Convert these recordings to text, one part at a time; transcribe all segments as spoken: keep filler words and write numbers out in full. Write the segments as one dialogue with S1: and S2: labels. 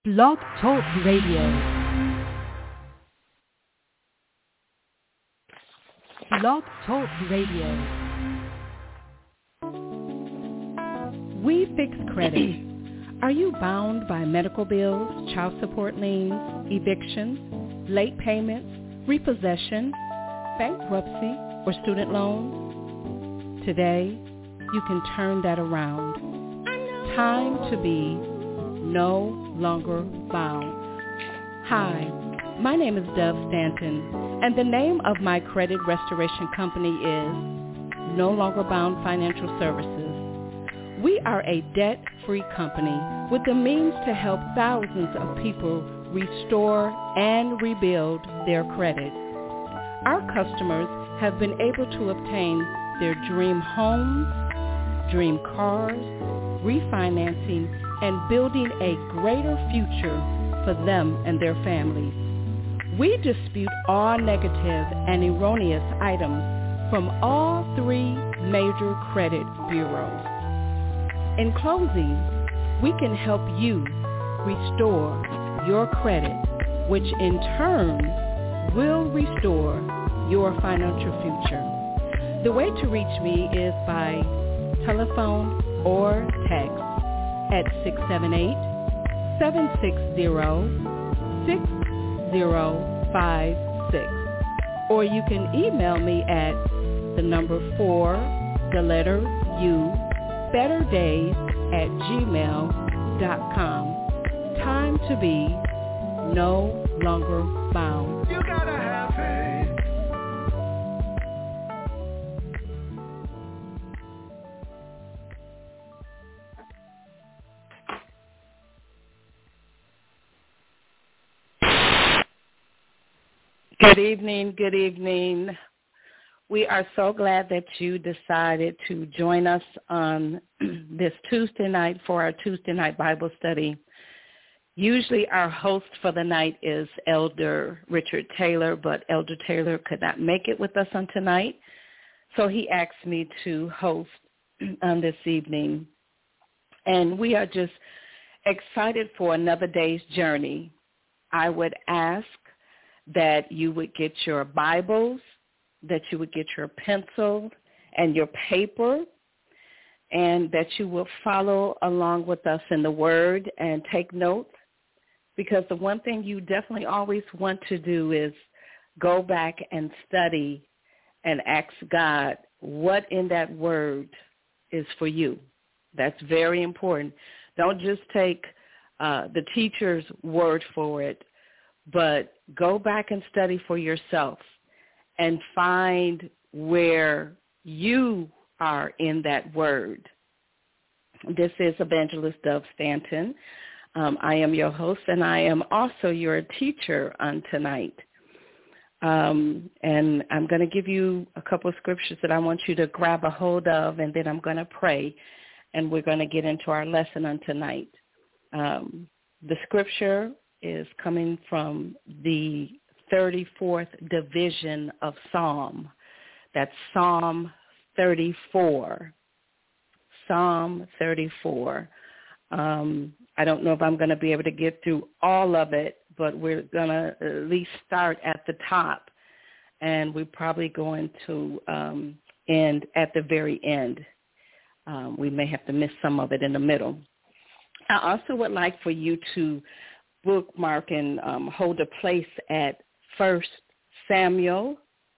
S1: Blog Talk Radio. Blog Talk Radio. We fix credit. Are you bound by medical bills, child support liens, evictions, late payments, repossession, bankruptcy, or student loans? Today, you can turn that around. Time to be no longer bound. Hi, my name is Dove Stanton, and the name of my credit restoration company is No Longer Bound Financial Services. We are a debt-free company with the means to help thousands of people restore and rebuild their credit. Our customers have been able to obtain their dream homes, dream cars, refinancing, and building a greater future for them and their families. We dispute all negative and erroneous items from all three major credit bureaus. In closing, we can help you restore your credit, which in turn will restore your financial future. The way to reach me is by telephone or text at six seven eight, seven six zero, six zero five six. Or you can email me at the number four, the letter U, better days at gmail dot com. Time to be no longer bound. You gotta have faith. Good evening, good evening. We are so glad that you decided to join us on this Tuesday night for our Tuesday night Bible study. Usually our host for the night is Elder Richard Taylor, but Elder Taylor could not make it with us on tonight, so he asked me to host on this evening. And we are just excited for another day's journey. I would ask that you would get your Bibles, that you would get your pencil and your paper, and that you will follow along with us in the Word and take notes, because the one thing you definitely always want to do is go back and study and ask God what in that Word is for you. That's very important. Don't just take uh, the teacher's word for it, but go back and study for yourself and find where you are in that word. This is Evangelist Dove Stanton. Um, I am your host, and I am also your teacher on tonight. Um, and I'm going to give you a couple of scriptures that I want you to grab a hold of, and then I'm going to pray, and we're going to get into our lesson on tonight. Um, the scripture is coming from the thirty-fourth division of Psalm. That's Psalm thirty-four. Psalm thirty-four. Um, I don't know if I'm going to be able to get through all of it, but we're going to at least start at the top, and we're probably going to um, end at the very end. Um, we may have to miss some of it in the middle. I also would like for you to bookmark and um, hold a place at First Samuel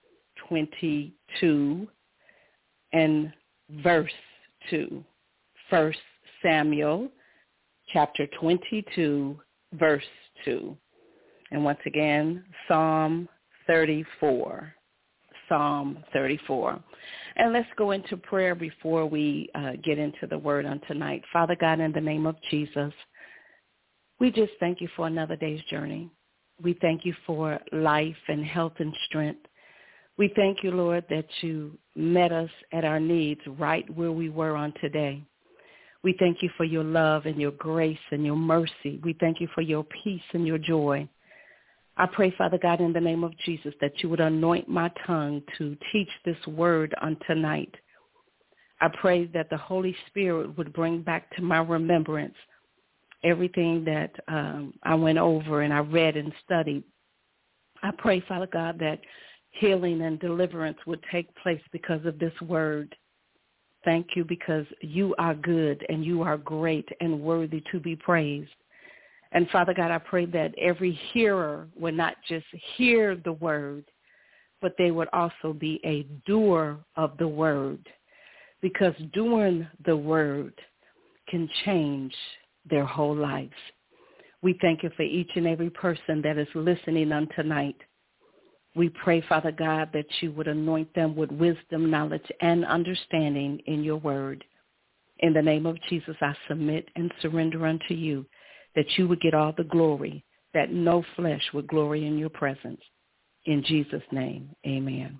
S1: twenty-two and verse two. First Samuel chapter twenty-two, verse two. And once again, Psalm thirty-four. Psalm thirty-four. And let's go into prayer before we uh, get into the word on tonight. Father God, in the name of Jesus, we just thank you for another day's journey. We thank you for life and health and strength. We thank you, Lord, that you met us at our needs right where we were on today. We thank you for your love and your grace and your mercy. We thank you for your peace and your joy. I pray, Father God, in the name of Jesus, that you would anoint my tongue to teach this word on tonight. I pray that the Holy Spirit would bring back to my remembrance everything that um, I went over and I read and studied. I pray, Father God, that healing and deliverance would take place because of this word. Thank you, because you are good and you are great and worthy to be praised. And Father God, I pray that every hearer would not just hear the word, but they would also be a doer of the word, because doing the word can change their whole lives. We thank you for each and every person that is listening on tonight. We pray, Father God, that you would anoint them with wisdom, knowledge, and understanding in your word. In the name of Jesus, I submit and surrender unto you, that you would get all the glory, that no flesh would glory in your presence. In Jesus' name, amen.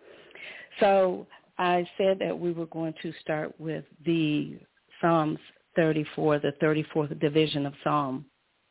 S1: So I said that we were going to start with the Psalms thirty-four, the thirty-fourth division of Psalm.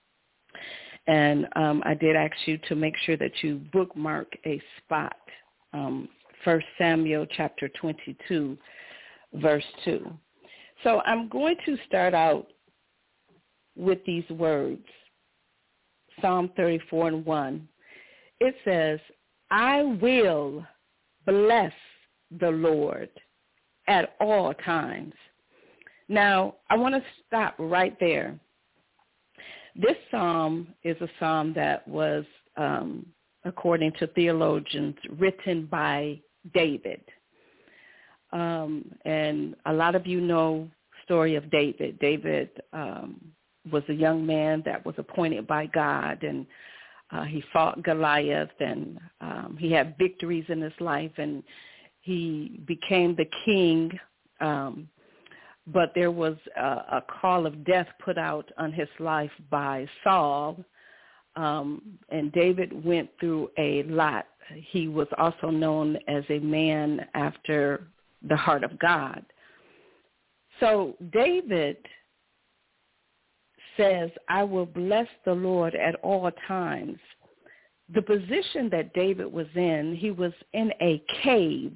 S1: And um, I did ask you to make sure that you bookmark a spot, um, First Samuel chapter twenty-two, verse two. So I'm going to start out with these words, Psalm thirty-four and one. It says, I will bless the Lord at all times. Now, I want to stop right there. This psalm is a psalm that was, um, according to theologians, written by David. Um, and a lot of you know the story of David. David um, was a young man that was appointed by God, and uh, he fought Goliath, and um, he had victories in his life, and he became the king. Um, but there was a, a call of death put out on his life by Saul, um, and David went through a lot. He was also known as a man after the heart of God. So David says, I will bless the Lord at all times. The position that David was in, he was in a cave.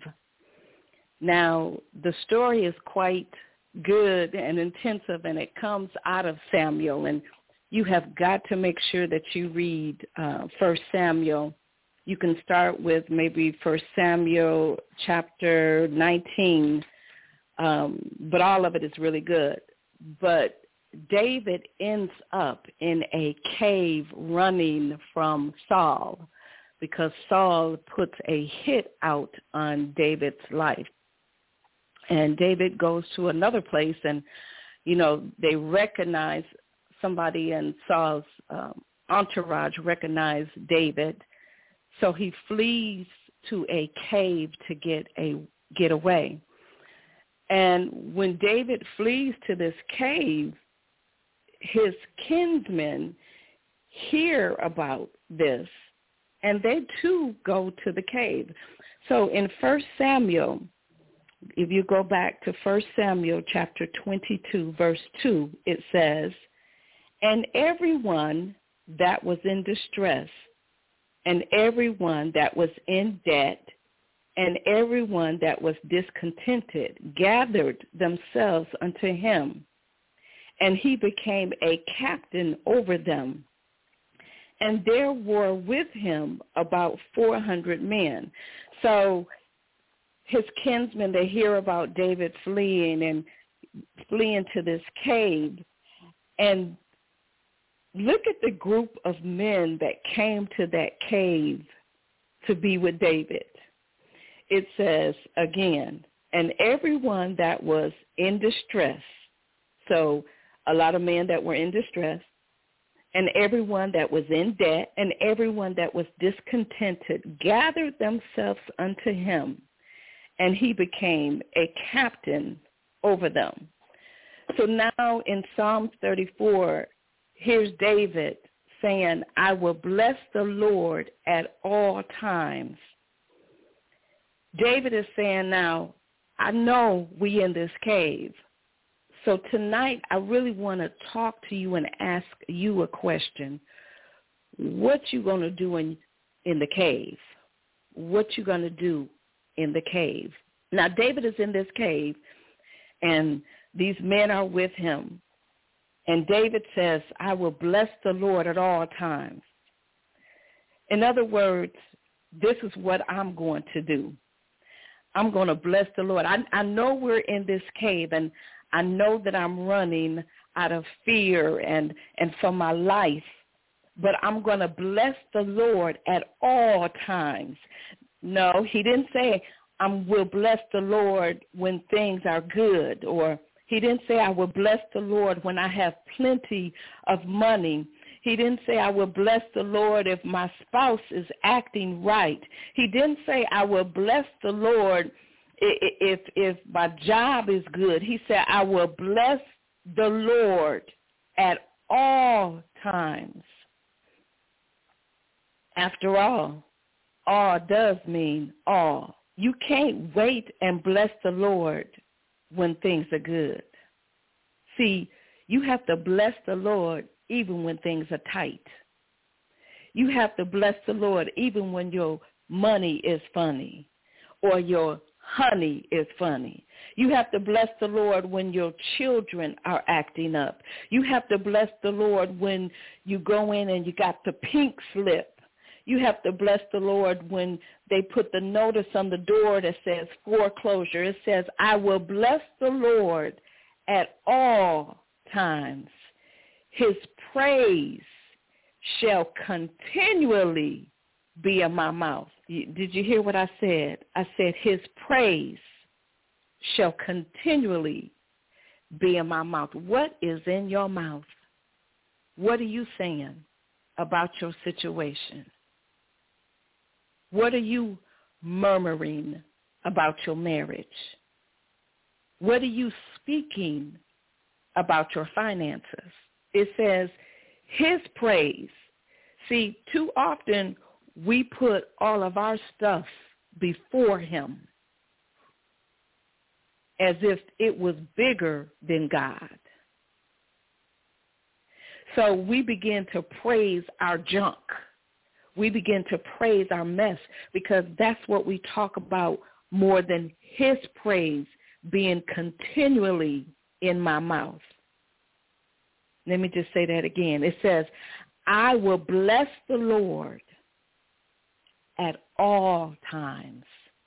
S1: Now, the story is quite good and intensive, and it comes out of Samuel, and you have got to make sure that you read uh, First Samuel. You can start with maybe First Samuel chapter nineteen, um, but all of it is really good. But David ends up in a cave running from Saul, because Saul puts a hit out on David's life. And David goes to another place, and, you know, they recognize somebody in Saul's um, entourage recognize David. So he flees to a cave to get a get away. And when David flees to this cave, his kinsmen hear about this, and they too go to the cave. So in First Samuel, if you go back to First Samuel chapter twenty-two, verse two, it says, and everyone that was in distress, and everyone that was in debt, and everyone that was discontented gathered themselves unto him, and he became a captain over them. And there were with him about four hundred men. So his kinsmen, they hear about David fleeing and fleeing to this cave. And look at the group of men that came to that cave to be with David. It says, again, and everyone that was in distress, so a lot of men that were in distress, and everyone that was in debt, and everyone that was discontented gathered themselves unto him, and he became a captain over them. So now in Psalm thirty-four, here's David saying, I will bless the Lord at all times. David is saying now, I know we in this cave. So tonight, I really want to talk to you and ask you a question. What you going to do in, in the cave? What you going to do in the cave? Now, David is in this cave, and these men are with him. And David says, I will bless the Lord at all times. In other words, this is what I'm going to do. I'm going to bless the Lord. I, I know we're in this cave, and I know that I'm running out of fear and, and for my life, but I'm going to bless the Lord at all times. No, he didn't say I will bless the Lord when things are good, or he didn't say I will bless the Lord when I have plenty of money. He didn't say I will bless the Lord if my spouse is acting right. He didn't say I will bless the Lord if, if my job is good. He said I will bless the Lord at all times. After all, all does mean all. You can't wait and bless the Lord when things are good. See, you have to bless the Lord even when things are tight. You have to bless the Lord even when your money is funny or your honey is funny. You have to bless the Lord when your children are acting up. You have to bless the Lord when you go in and you got the pink slip. You have to bless the Lord when they put the notice on the door that says foreclosure. It says, I will bless the Lord at all times. His praise shall continually be in my mouth. Did you hear what I said? I said his praise shall continually be in my mouth. What is in your mouth? What are you saying about your situation? What are you murmuring about your marriage? What are you speaking about your finances? It says his praise. See, too often we put all of our stuff before him as if it was bigger than God. So we begin to praise our junk. We begin to praise our mess because that's what we talk about more than his praise being continually in my mouth. Let me just say that again. It says, I will bless the Lord at all times.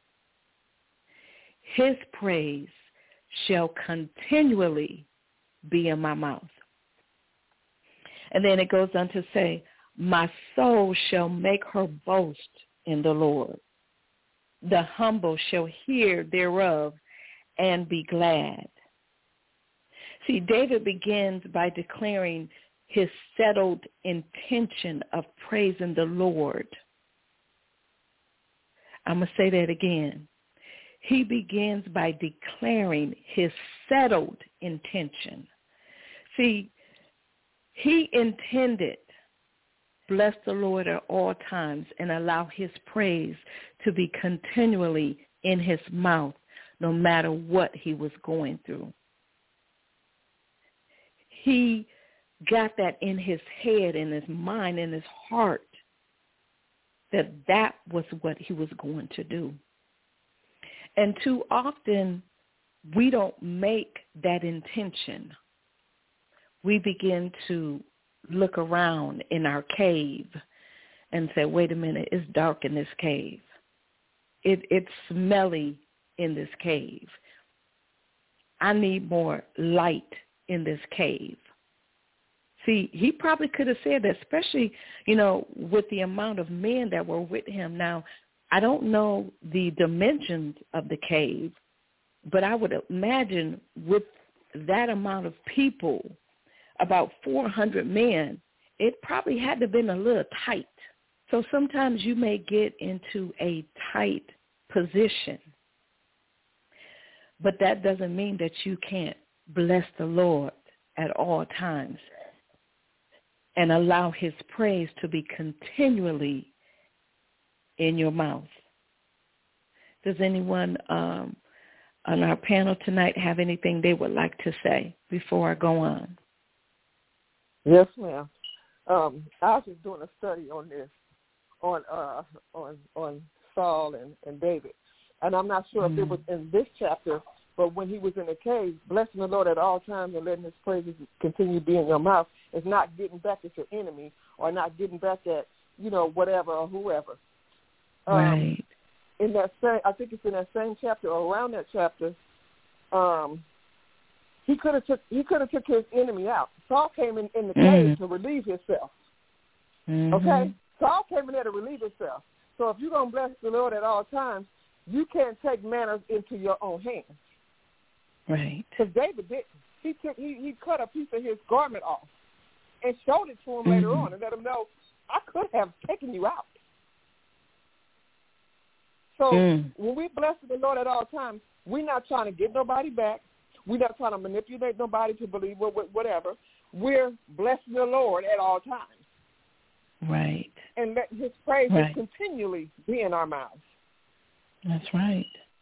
S1: His praise shall continually be in my mouth. And then it goes on to say, my soul shall make her boast in the Lord. The humble shall hear thereof and be glad. See, David begins by declaring his settled intention of praising the Lord. I'm going to say that again. He begins by declaring his settled intention. See, he intended bless the Lord at all times and allow his praise to be continually in his mouth no matter what he was going through. He got that in his head, in his mind, in his heart, that that was what he was going to do. And too often, we don't make that intention. We begin to look around in our cave and say, wait a minute, it's dark in this cave. It, it's smelly in this cave. I need more light in this cave. See, he probably could have said that, especially, you know, with the amount of men that were with him. Now, I don't know the dimensions of the cave, but I would imagine with that amount of people, about four hundred men, it probably had to have been a little tight. So sometimes you may get into a tight position, but that doesn't mean that you can't bless the Lord at all times and allow his praise to be continually in your mouth. Does anyone um, on our panel tonight have anything they would like to say before I go on?
S2: Yes, ma'am. Um, I was just doing a study on this, on uh, on on Saul and, and David, and I'm not sure mm. if it was in this chapter But when he was in the cave, blessing the Lord at all times and letting his praises continue to be in your mouth is not getting back at your enemy or not getting back at, you know, whatever or whoever.
S1: Right.
S2: Um, in that same, I think it's in that same chapter or around that chapter, um, he could have took he could have took his enemy out. Saul came in, in the
S1: mm-hmm.
S2: cave to relieve himself.
S1: Mm-hmm.
S2: Okay? Saul came in there to relieve himself. So if you're going to bless the Lord at all times, you can't take matters into your own hands.
S1: Right.
S2: Because David did. He took he, he cut a piece of his garment off and showed it to him mm-hmm. later on and let him know, I could have taken you out. So mm. when we bless the Lord at all times, we're not trying to get nobody back. We're not trying to manipulate nobody to believe whatever. We're blessing the Lord at all times.
S1: Right.
S2: And let his praises
S1: right.
S2: continually be in our mouths.
S1: That's right.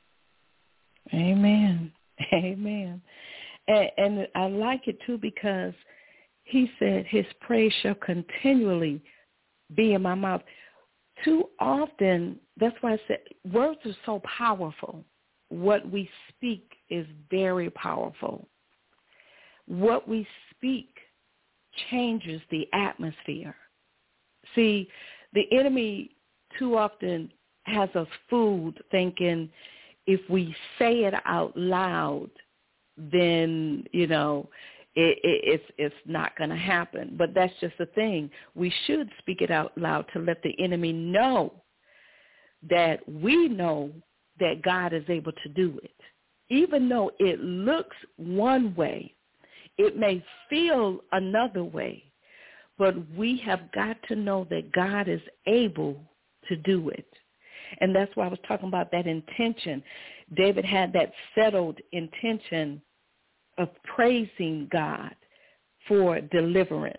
S1: Amen. Amen. And, and I like it, too, because he said his praise shall continually be in my mouth. Too often, that's why I said words are so powerful. What we speak is very powerful. What we speak changes the atmosphere. See, the enemy too often has us fooled thinking if we say it out loud, then, you know, it, it, it's it's not going to happen. But that's just the thing. We should speak it out loud to let the enemy know that we know that God is able to do it. Even though it looks one way, it may feel another way, but we have got to know that God is able to do it. And that's why I was talking about that intention. David had that settled intention of praising God for deliverance.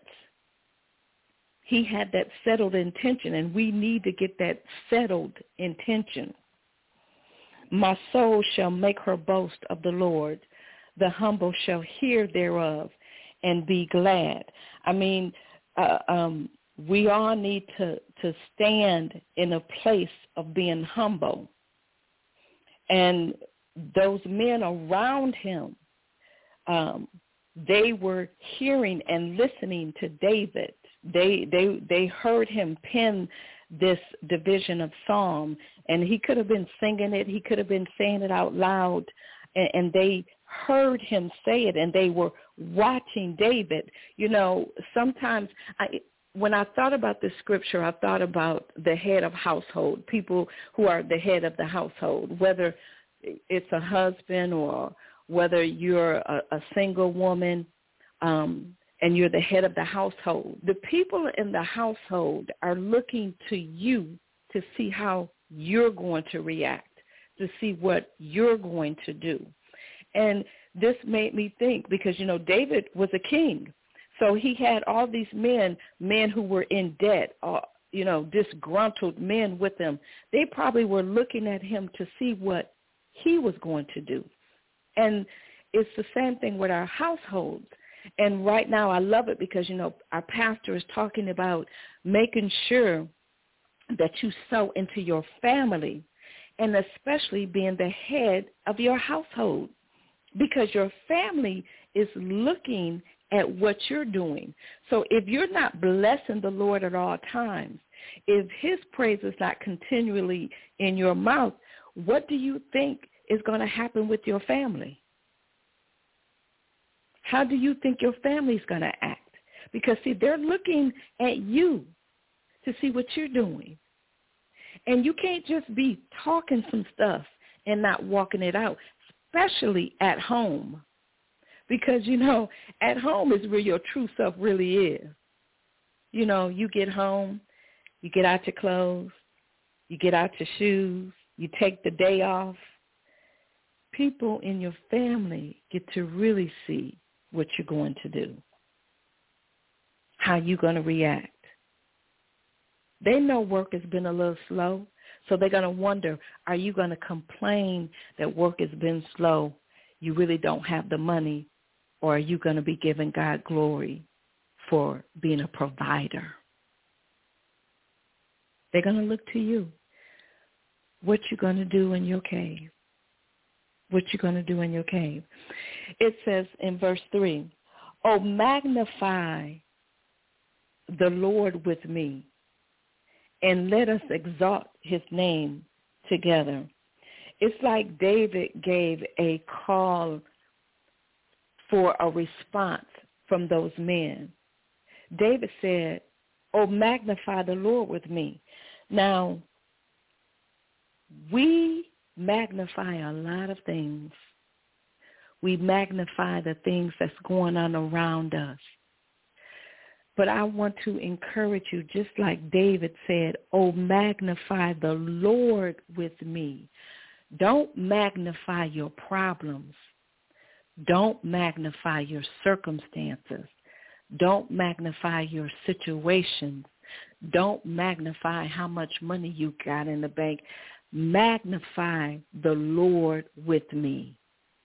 S1: He had that settled intention, and we need to get that settled intention. My soul shall make her boast of the Lord. The humble shall hear thereof and be glad. I mean, uh, um, we all need to, to stand in a place of being humble. And those men around him, um, they were hearing and listening to David. They they they heard him pen this division of Psalm, and he could have been singing it. He could have been saying it out loud, and, and they heard him say it, and they were watching David. You know, sometimes I, when I thought about this scripture, I thought about the head of household, people who are the head of the household, whether it's a husband or whether you're a, a single woman, um, and you're the head of the household. The people in the household are looking to you to see how you're going to react, to see what you're going to do. And this made me think because, you know, David was a king. So he had all these men, men who were in debt, or, you know, disgruntled men with him. They probably were looking at him to see what he was going to do. And it's the same thing with our households. And right now I love it because, you know, our pastor is talking about making sure that you sow into your family and especially being the head of your household because your family is looking at what you're doing. So if you're not blessing the Lord at all times, if his praise is not continually in your mouth, what do you think is going to happen with your family? How do you think your family's going to act? Because, see, they're looking at you to see what you're doing. And you can't just be talking some stuff and not walking it out, especially at home. Because, you know, at home is where your true self really is. You know, you get home, you get out your clothes, you get out your shoes, you take the day off. People in your family get to really see what you're going to do, how you're going to react. They know work has been a little slow, so they're going to wonder, are you going to complain that work has been slow, you really don't have the money, or are you going to be giving God glory for being a provider? They're going to look to you. What you going to do in your cave? what you're going to do in your cave. It says in verse three, "Oh, magnify the Lord with me, and let us exalt his name together." It's like David gave a call for a response from those men. David said, "Oh, magnify the Lord with me." Now, we magnify a lot of things. We magnify the things that's going on around us. But I want to encourage you, just like David said, "Oh, magnify the Lord with me." Don't magnify your problems. Don't magnify your circumstances. Don't magnify your situations. Don't magnify how much money you got in the bank. Magnify the Lord with me.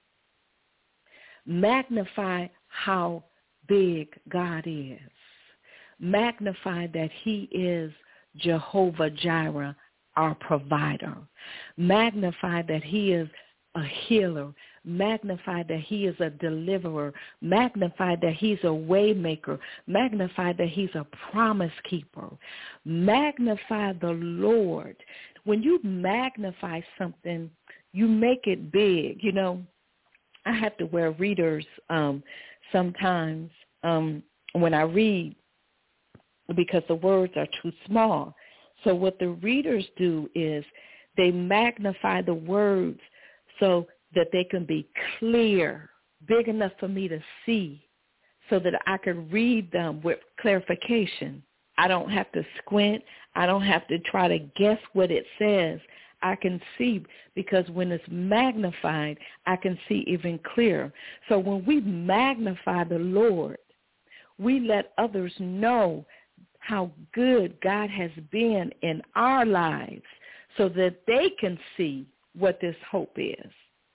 S1: Magnify how big God is. Magnify that he is Jehovah Jireh, our provider. Magnify that he is a healer. Magnify that he is a deliverer. Magnify that he's a way maker. Magnify that he's a promise keeper. Magnify the Lord. When you magnify something, you make it big. You know, I have to wear readers um, sometimes um, when I read because the words are too small. So what the readers do is they magnify the words so that they can be clear, big enough for me to see, so that I can read them with clarification. I don't have to squint. I don't have to try to guess what it says. I can see, because when it's magnified, I can see even clearer. So when we magnify the Lord, we let others know how good God has been in our lives so that they can see what this hope is,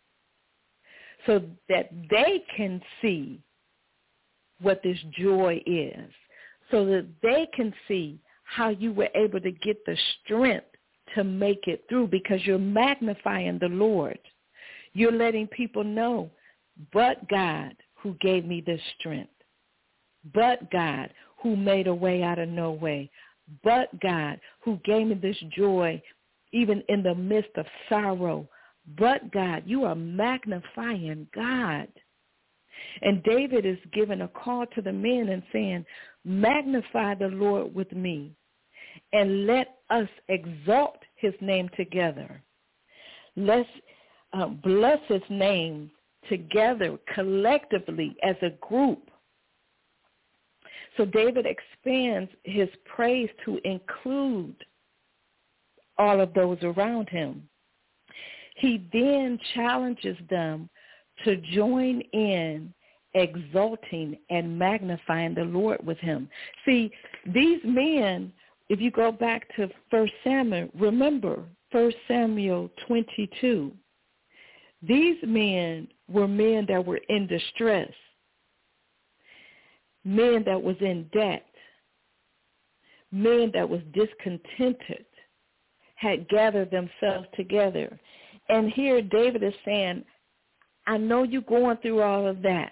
S1: so that they can see what this joy is, so that they can see how you were able to get the strength to make it through, because you're magnifying the Lord. You're letting people know, but God who gave me this strength, but God who made a way out of no way, but God who gave me this joy even in the midst of sorrow, but God. You are magnifying God. And David is giving a call to the men and saying, magnify the Lord with me, and let us exalt his name together. Let's uh, bless his name together, collectively, as a group. So David expands his praise to include all of those around him. He then challenges them to join in exalting and magnifying the Lord with him. See, these men, if you go back to First Samuel, remember First Samuel twenty-two, these men were men that were in distress, men that was in debt, men that was discontented, had gathered themselves together. And here David is saying, I know you're going through all of that.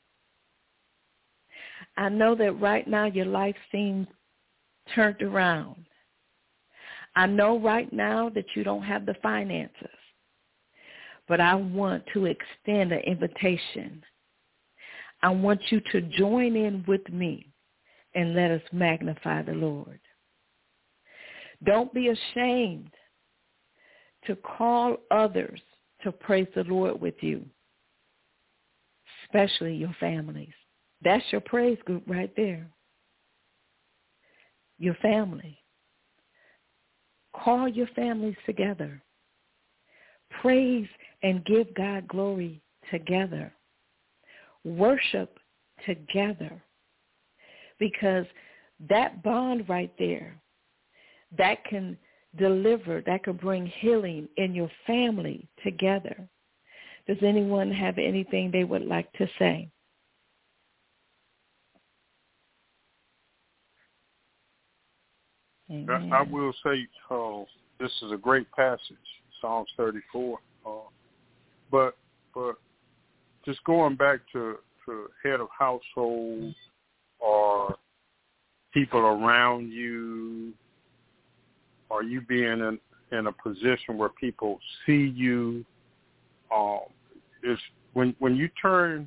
S1: I know that right now your life seems turned around. I know right now that you don't have the finances, but I want to extend an invitation. I want you to join in with me and let us magnify the Lord. Don't be ashamed to call others to praise the Lord with you, especially your families. That's your praise group right there. Your family. Call your families together. Praise and give God glory together. Worship together. Because that bond right there, that can deliver, that can bring healing in your family together. Does anyone have anything they would like to say?
S3: I, I will say uh, this is a great passage, Psalms thirty-four. Uh, but but just going back to, to head of household or people around you, or you being in, in a position where people see you, um, is when when you turn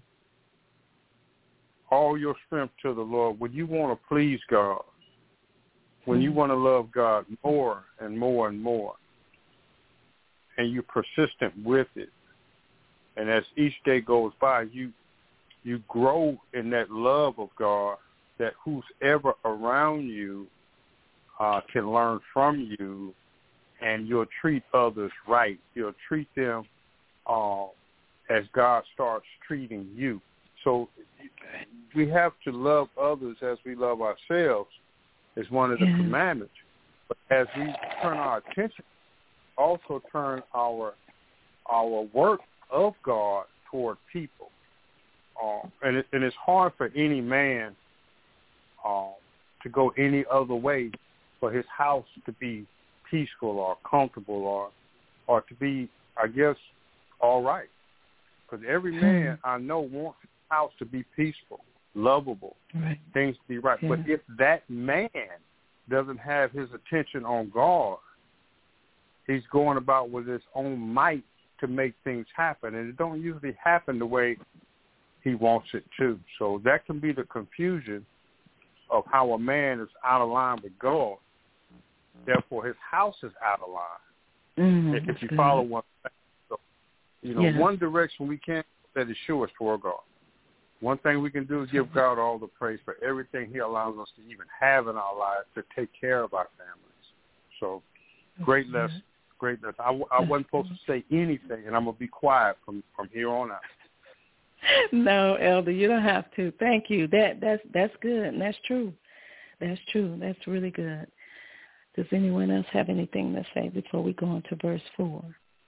S3: all your strength to the Lord, when you want to please God, when you want to love God more and more and more, and you're persistent with it, and as each day goes by, you you grow in that love of God, that whoever around you uh, can learn from you, and you'll treat others right. You'll treat them uh, as God starts treating you. So we have to love others as we love ourselves is one of the yeah. commandments. But as we turn our attention, also turn our our work of God toward people. Um, and, it, and it's hard for any man um, to go any other way for his house to be peaceful or comfortable or or to be, I guess, all right. Because every man I know wants his house to be peaceful, lovable, right. things to be right. Yeah. But if that man doesn't have his attention on God, he's going about with his own might to make things happen, and it don't usually happen the way he wants it to. So that can be the confusion of how a man is out of line with God. Therefore, his house is out of line. Mm, if you good. follow one thing. So, you know, yeah. one direction we can't that is sure is toward God. One thing we can do is give God all the praise for everything he allows us to even have in our lives to take care of our families. So great lesson. Great lesson. I, I wasn't supposed to say anything, and I'm going to be quiet from, from here on out.
S1: No, Elder, you don't have to. Thank you. That that's that's good, and that's true. That's true. That's really good. Does anyone else have anything to say before we go on to verse four?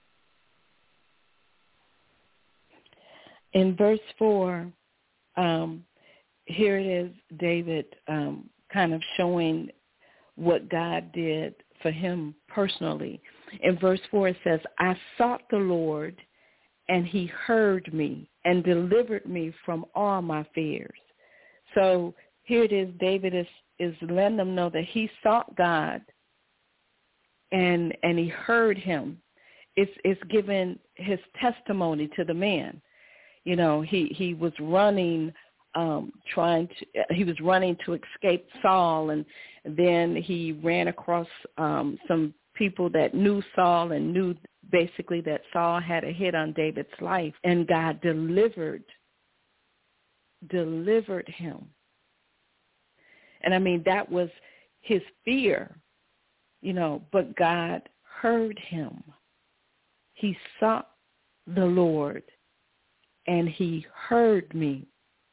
S1: In verse four, um, here it is, David um, kind of showing what God did for him personally. In verse four, it says, I sought the Lord, and he heard me and delivered me from all my fears. So here it is, David is, is letting them know that he sought God, and and he heard him. It's it's giving his testimony to the man. You know, he, he was running, um, trying to, he was running to escape Saul, and then he ran across um, some people that knew Saul and knew basically that Saul had a hit on David's life, and God delivered, delivered him. And I mean, that was his fear, you know, but God heard him. He sought the Lord, and he heard me.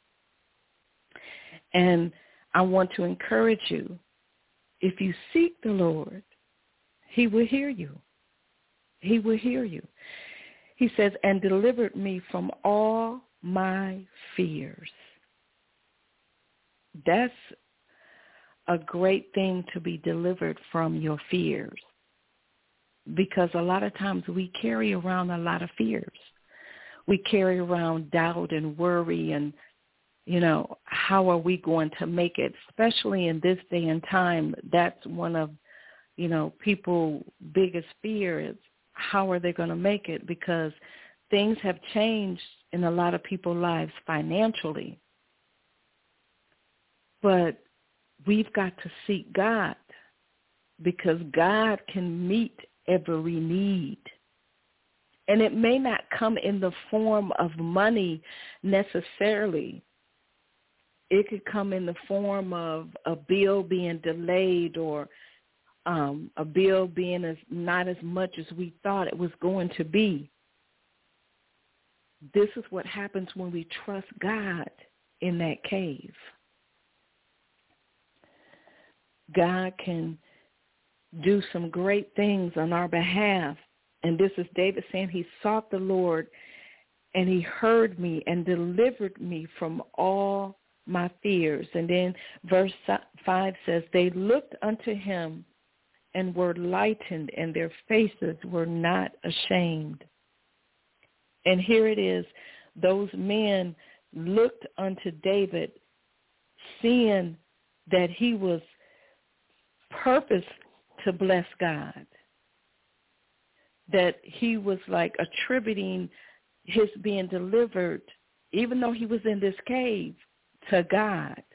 S1: And I want to encourage you, if you seek the Lord, he will hear you. He will hear you. He says, and delivered me from all my fears. That's a great thing, to be delivered from your fears, because a lot of times we carry around a lot of fears. We carry around doubt and worry and, you know, how are we going to make it? Especially in this day and time, that's one of, you know, people's biggest fear is, how are they going to make it? Because things have changed in a lot of people's lives financially. But we've got to seek God, because God can meet every need. And it may not come in the form of money necessarily. It could come in the form of a bill being delayed, or um, a bill being as not as much as we thought it was going to be. This is what happens when we trust God in that cave. God can do some great things on our behalf. And this is David saying he sought the Lord, and he heard me and delivered me from all my fears. And then verse five says, they looked unto him and were lightened, and their faces were not ashamed. And here it is, those men looked unto David, seeing that he was purposed to bless God, that he was like attributing his being delivered, even though he was in this cave, to God.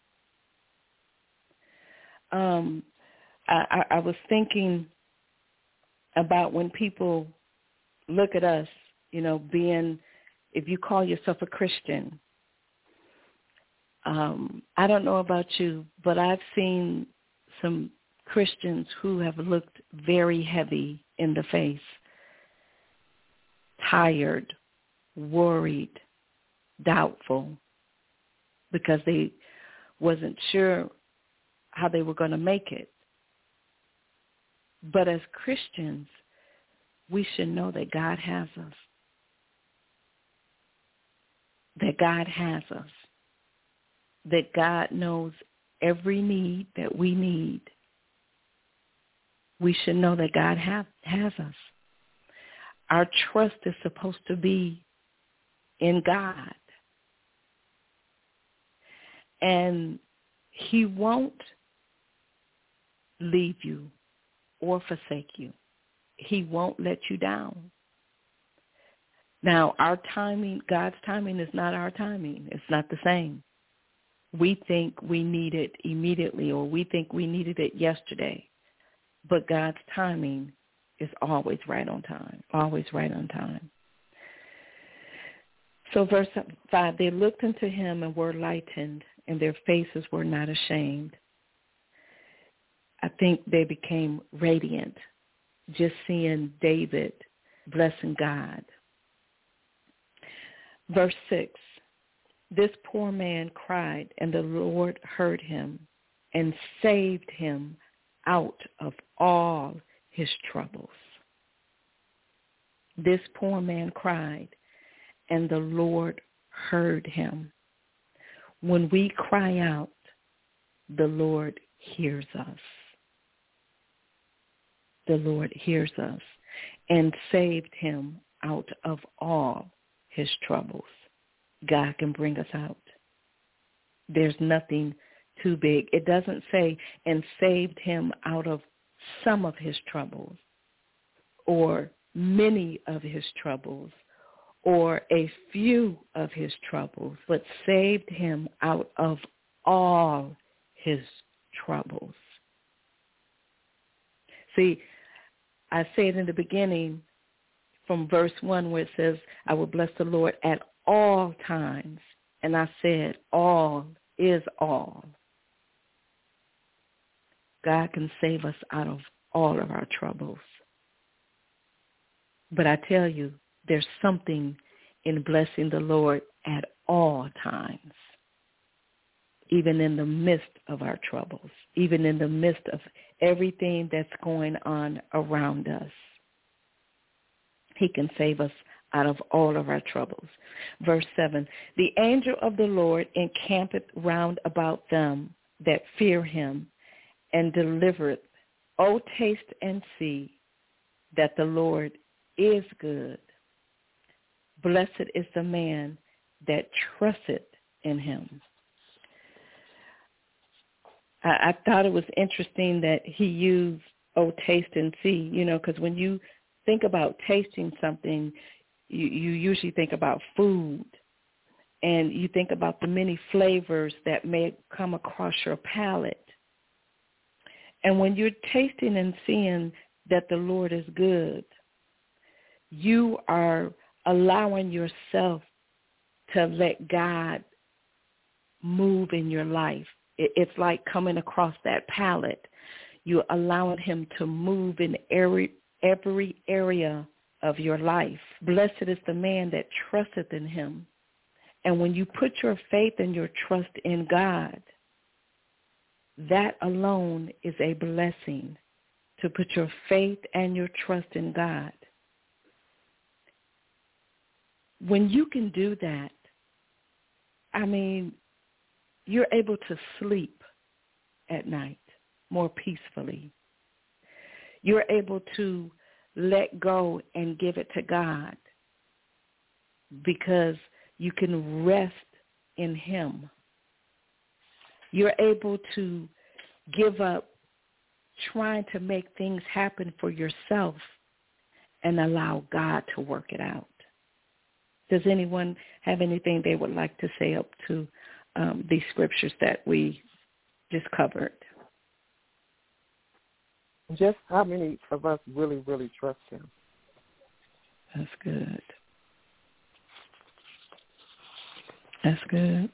S1: Um, I, I, I was thinking about when people look at us, you know, being, if you call yourself a Christian, um, I don't know about you, but I've seen some Christians who have looked very heavy in the face, tired, worried, doubtful, because they wasn't sure how they were going to make it. But as Christians, we should know that God has us, that God has us, that God knows every need that we need. We should know that God have, has us. Our trust is supposed to be in God. And he won't leave you or forsake you. He won't let you down. Now, our timing, God's timing is not our timing. It's not the same. We think we need it immediately, or we think we needed it yesterday. But God's timing is always right on time, always right on time. So verse five, they looked unto him and were lightened, and their faces were not ashamed. I think they became radiant just seeing David blessing God. Verse six, this poor man cried, and the Lord heard him and saved him out of all his troubles. This poor man cried, and the Lord heard him. When we cry out, the Lord hears us. The Lord hears us and saved him out of all his troubles. God can bring us out. There's nothing too big. It doesn't say, and saved him out of some of his troubles, or many of his troubles, or a few of his troubles, but saved him out of all his troubles. See, I said in the beginning from verse one where it says, I will bless the Lord at all times. And I said, all is all. God can save us out of all of our troubles. But I tell you, there's something in blessing the Lord at all times, even in the midst of our troubles, even in the midst of everything that's going on around us. He can save us out of all of our troubles. Verse seven, the angel of the Lord encampeth round about them that fear him and delivereth. O taste and see that the Lord is good. Blessed is the man that trusteth in him. I, I thought it was interesting that he used, oh, taste and see, you know, because when you think about tasting something, you, you usually think about food, and you think about the many flavors that may come across your palate. And when you're tasting and seeing that the Lord is good, you are allowing yourself to let God move in your life. It's like coming across that palate. You're allowing him to move in every every area of your life. Blessed is the man that trusteth in him. And when you put your faith and your trust in God, that alone is a blessing, to put your faith and your trust in God. When you can do that, I mean, you're able to sleep at night more peacefully. You're able to let go and give it to God. because you can rest in him. You're able to give up trying to make things happen for yourself and allow God to work it out. Does anyone have anything they would like to say up to um, these scriptures that we just covered?
S2: Just how many of us really, really trust him?
S1: That's good. That's good.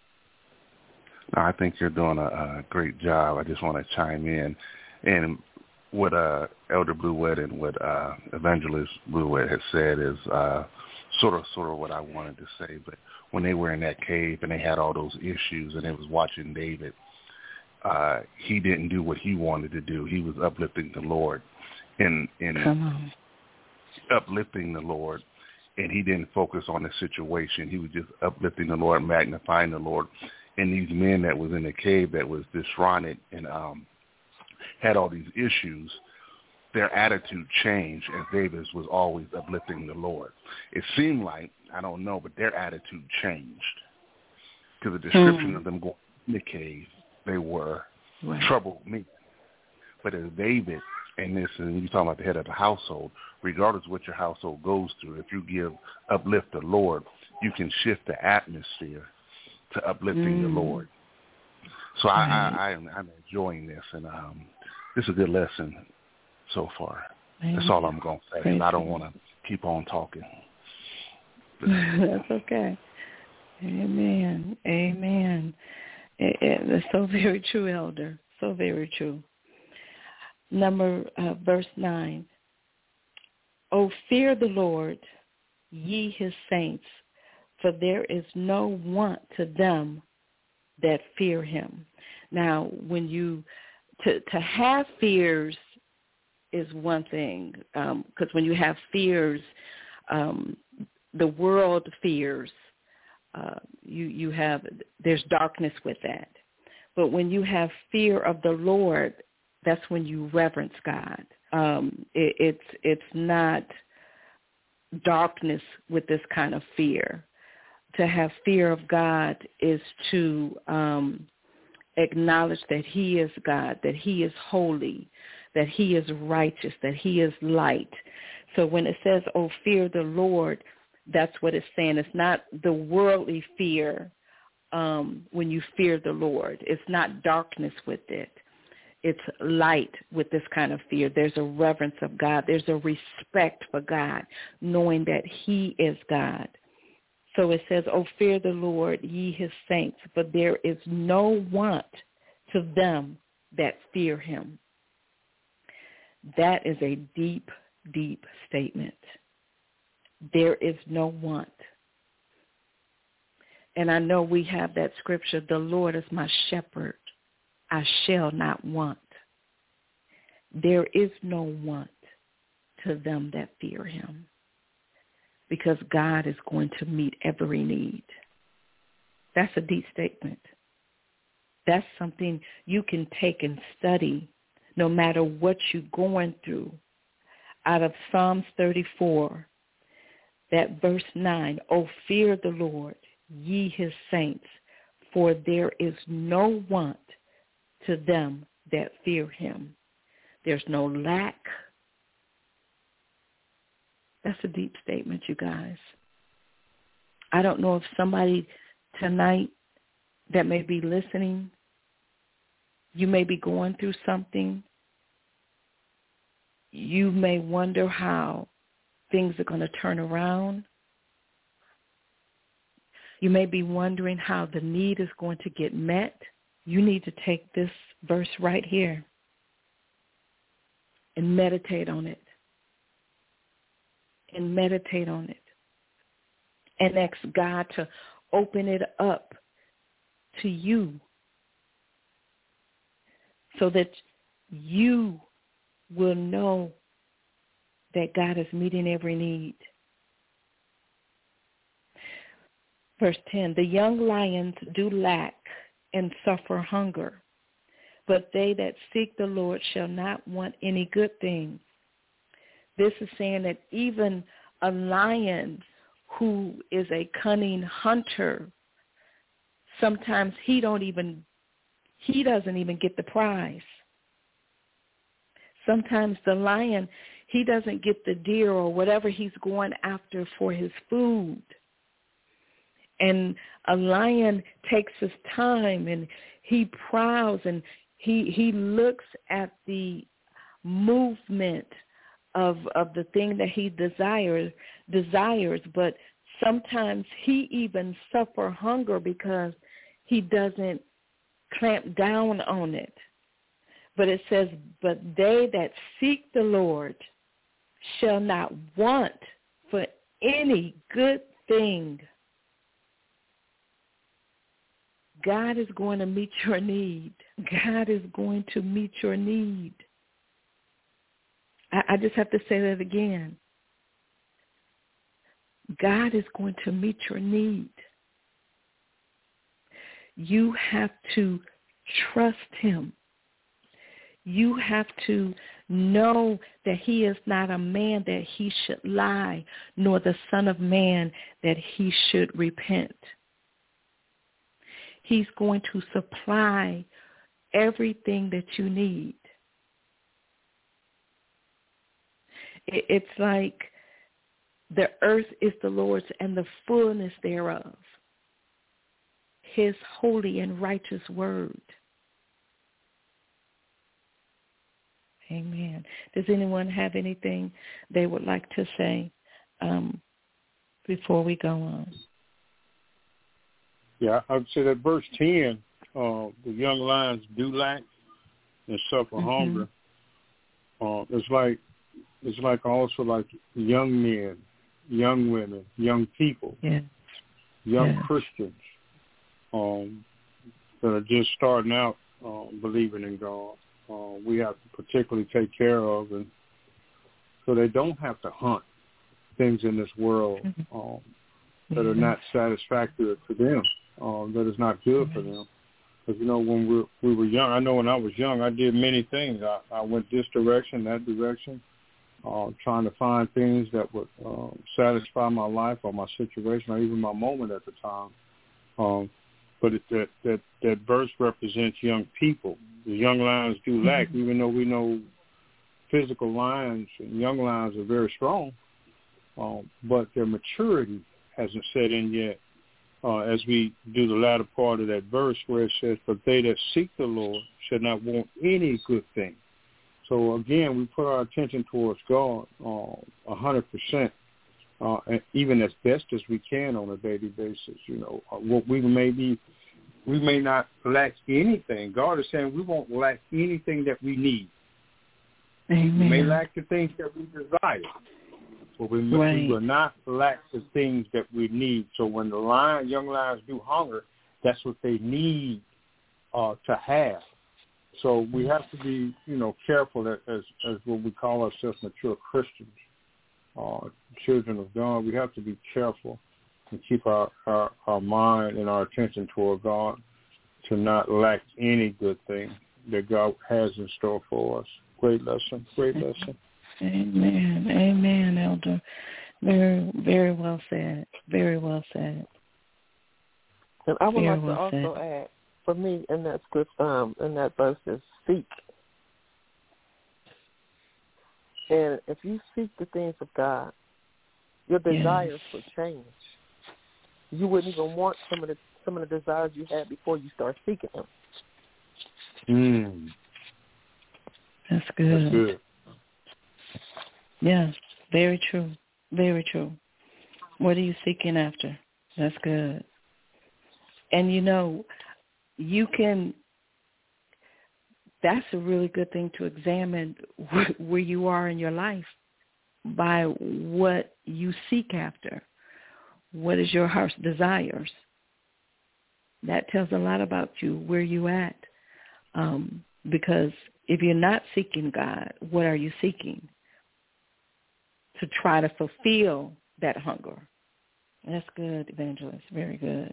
S4: I think you're doing a, a great job. I just want to chime in. And what uh, Elder Blewett and what uh, Evangelist Blewett has said is uh, sort of sort of what I wanted to say. But when they were in that cave and they had all those issues and they was watching David, uh, he didn't do what he wanted to do. He was uplifting the Lord and, and uplifting the Lord. And he didn't focus on the situation. He was just uplifting the Lord, magnifying the Lord. And these men that was in the cave that was disgruntled and um, had all these issues, their attitude changed as David was always uplifting the Lord. It seemed like, I don't know, but their attitude changed. Because the description mm. of them going in the cave, they were right. troubled men. But as David, and this, and you're talking about the head of the household, regardless of what your household goes through, if you give uplift the Lord, you can shift the atmosphere to uplifting mm. the Lord. So right. I, I, I am, I'm enjoying this, and um, this is a good lesson so far. Amen. That's all I'm going to say. Praise and I don't want to keep on talking.
S1: That's okay. Amen. Amen. It, it, it's so very true, Elder. So very true. Number uh, verse nine. O fear the Lord, ye his saints, for there is no want to them that fear him. Now, when you to to have fears is one thing, because um, when you have fears, um, the world fears. Uh, you you have there's darkness with that. But when you have fear of the Lord, that's when you reverence God. Um, it, it's it's not darkness with this kind of fear. To have fear of God is to um, acknowledge that he is God, that he is holy, that he is righteous, that he is light. So when it says, oh, fear the Lord, that's what it's saying. It's not the worldly fear um, when you fear the Lord. It's not darkness with it. It's light with this kind of fear. There's a reverence of God. There's a respect for God, knowing that he is God. So it says, oh, fear the Lord, ye his saints, for there is no want to them that fear him. That is a deep, deep statement. There is no want. And I know we have that scripture, the Lord is my shepherd, I shall not want. There is no want to them that fear him, because God is going to meet every need. That's a deep statement. That's something you can take and study no matter what you're going through. Out of Psalms thirty-four, that verse nine, oh, fear the Lord, ye his saints, for there is no want to them that fear him. There's no lack. That's a deep statement, you guys. I don't know if somebody tonight that may be listening, you may be going through something. You may wonder how things are going to turn around. You may be wondering how the need is going to get met. You need to take this verse right here and meditate on it. And meditate on it. And ask God to open it up to you so that you will know that God is meeting every need. Verse ten, the young lions do lack and suffer hunger, but they that seek the Lord shall not want any good thing. This is saying that even a lion who is a cunning hunter, sometimes he don't even, he doesn't even get the prize. Sometimes the lion, he doesn't get the deer or whatever he's going after for his food. And a lion takes his time and he prowls and he he looks at the movement of of the thing that he desires desires, but sometimes he even suffer hunger because he doesn't clamp down on it. But it says, but they that seek the Lord shall not want for any good thing. God is going to meet your need. God is going to meet your need. I, I just have to say that again. God is going to meet your need. You have to trust him. You have to know that he is not a man that he should lie, nor the son of man that he should repent. He's going to supply everything that you need. It's like the earth is the Lord's and the fullness thereof, his holy and righteous word. Amen. Does anyone have anything they would like to say um, before we go on?
S3: Yeah, I would say that verse ten, uh, the young lions do lack and suffer mm-hmm. hunger. Uh, it's like it's like also like young men, young women, young people,
S1: yeah.
S3: young
S1: yeah.
S3: Christians um, that are just starting out uh, believing in God. Uh, we have to particularly take care of, and so they don't have to hunt things in this world um, that mm-hmm. are not satisfactory to them, um, that is not good mm-hmm. for them. Because, you know, when we, we were young, I know when I was young, I did many things. I, I went this direction, that direction, uh, trying to find things that would uh, satisfy my life or my situation or even my moment at the time. Um, but it, that, that, that verse represents young people. The young lions do lack, mm-hmm. even though we know physical lions and young lions are very strong, um, but their maturity hasn't set in yet. Uh, as we do the latter part of that verse where it says, but they that seek the Lord should not want any good thing. So, again, we put our attention towards God uh, one hundred percent, uh, and even as best as we can on a daily basis. You know, uh, what we may be, we may not lack anything. God is saying we won't lack anything that we need.
S1: Amen.
S3: We may lack the things that we desire, but we,
S1: right.
S3: we will not lack the things that we need. So when the lion, young lions do hunger, that's what they need uh, to have. So we have to be, you know, careful that as as what we call ourselves mature Christians, uh, children of God. We have to be careful and keep our, our, our mind and our attention toward God to not lack any good thing that God has in store for us. Great lesson, great lesson.
S1: Amen, amen, Elder. Very, very well said. Very well said.
S2: And I would
S1: very
S2: like
S1: well
S2: to also
S1: said.
S2: add, for me, in that script, um, in that verse is seek. And if you seek the things of God, your desires
S1: yes.
S2: will change. You wouldn't even want some of the some of the desires you had before you start seeking them.
S3: Mm.
S1: That's good.
S3: That's good.
S1: Yes, very true. Very true. What are you seeking after? That's good. And, you know, you can, that's a really good thing to examine where, where you are in your life by what you seek after. What is your heart's desires? That tells a lot about you, where you at. Um, because if you're not seeking God, what are you seeking? To try to fulfill that hunger. That's good, Evangelist. Very good.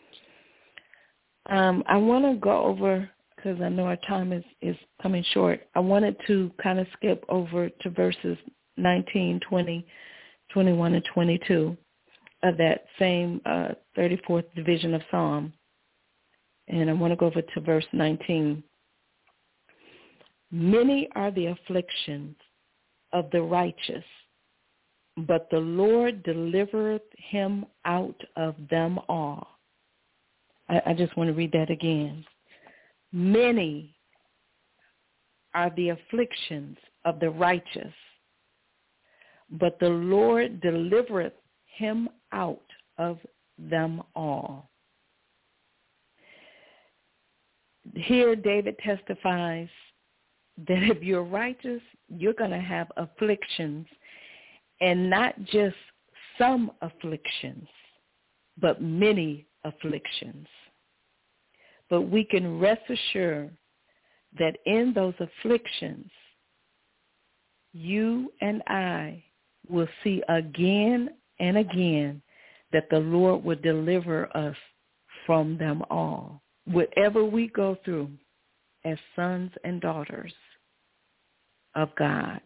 S1: Um, I want to go over, because I know our time is, is coming short, I wanted to kind of skip over to verses nineteen, twenty, twenty-one, and twenty-two. of that same uh, thirty-fourth division of Psalm. And I want to go over to verse nineteen. Many are the afflictions of the righteous, but the Lord delivereth him out of them all. I, I just want to read that again. Many are the afflictions of the righteous, but the Lord delivereth him out of them all. Here David testifies that if you're righteous, you're going to have afflictions, and not just some afflictions, but many afflictions. But we can rest assured that in those afflictions, you and I will see again and again that the Lord will deliver us from them all. Whatever we go through as sons and daughters of God,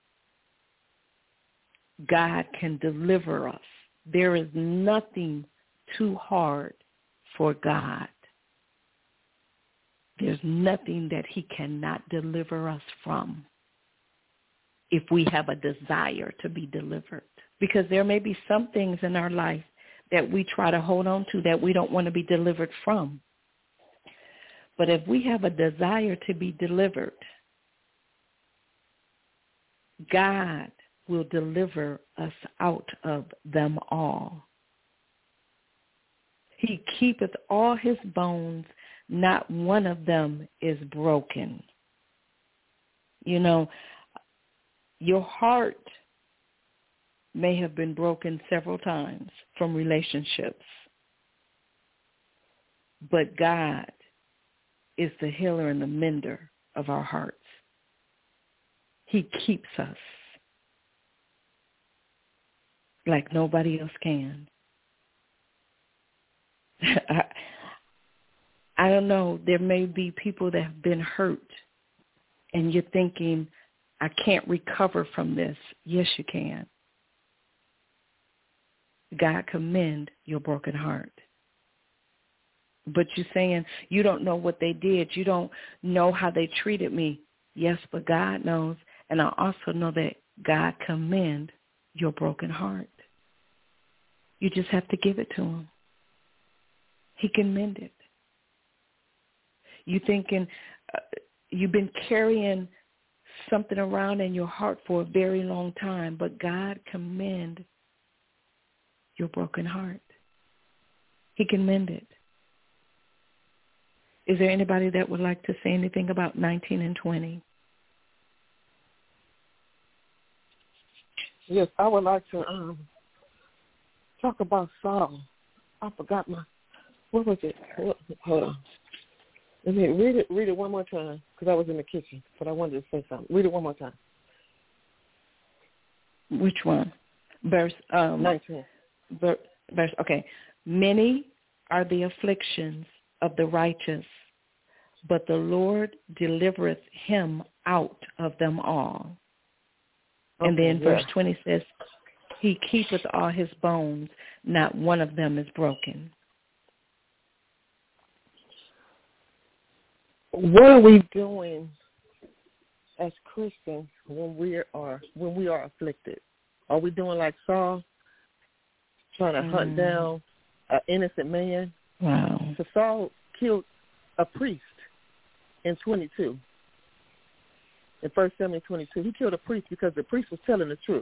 S1: God can deliver us. There is nothing too hard for God. There's nothing that he cannot deliver us from if we have a desire to be delivered. Because there may be some things in our life that we try to hold on to that we don't want to be delivered from. But if we have a desire to be delivered, God will deliver us out of them all. He keepeth all his bones, not one of them is broken. You know, your heart may have been broken several times from relationships, but God is the healer and the mender of our hearts. He keeps us like nobody else can. I, I don't know, there may be people that have been hurt, and you're thinking, I can't recover from this. Yes, you can. God commend your broken heart. But you're saying you don't know what they did. You don't know how they treated me. Yes, but God knows. And I also know that God commend your broken heart. You just have to give it to him. He can mend it. You thinking uh, you've been carrying something around in your heart for a very long time, but God can mend your broken heart. He can mend it. Is there anybody that would like to say anything about nineteen and twenty?
S2: Yes, I would like to um, talk about Saul. I forgot my, what was it? Hold on. Let me read it, read it one more time, because I was in the kitchen, but I wanted to say something. Read it one more time.
S1: Which one? Verse um,
S2: nineteen.
S1: Verse, verse, okay. Many are the afflictions of the righteous, but the Lord delivereth him out of them all. Okay, and then verse yeah. twenty says, he keepeth all his bones, not one of them is broken.
S2: What are we doing as Christians when we are when we are afflicted? Are we doing like Saul, trying to mm. hunt down an innocent man?
S1: Wow.
S2: So Saul killed a priest in twenty-two. In First Samuel twenty-two, he killed a priest because the priest was telling the truth.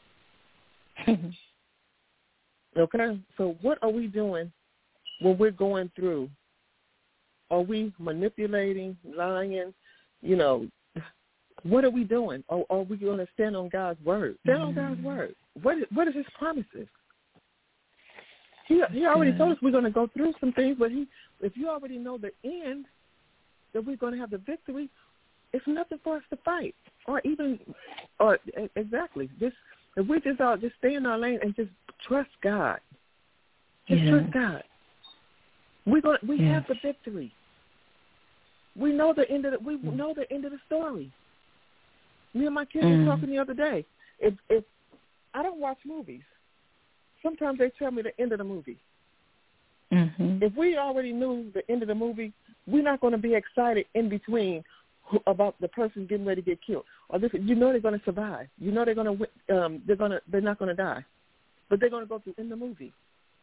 S2: Okay? So what are we doing when we're going through? Are we manipulating, lying? You know, what are we doing? Or are we going to stand on God's word? Stand mm. on God's word. What is, what is his promises? He, he already yeah. told us we're going to go through some things, but he, if you already know the end, that we're going to have the victory, it's nothing for us to fight. Or even, or exactly, just if we just all just stay in our lane and just trust God. Just yeah. trust God. We're going we yeah. have the victory. We know the end of the, we mm. know the end of the story. Me and my kids mm. were talking the other day. If if I don't watch movies, sometimes they tell me the end of the movie.
S1: Mm-hmm.
S2: If we already knew the end of the movie, we're not going to be excited in between about the person getting ready to get killed. Or this, you know they're going to survive. You know they're going to um, they're going to they're not going to die, but they're going to go through in the movie.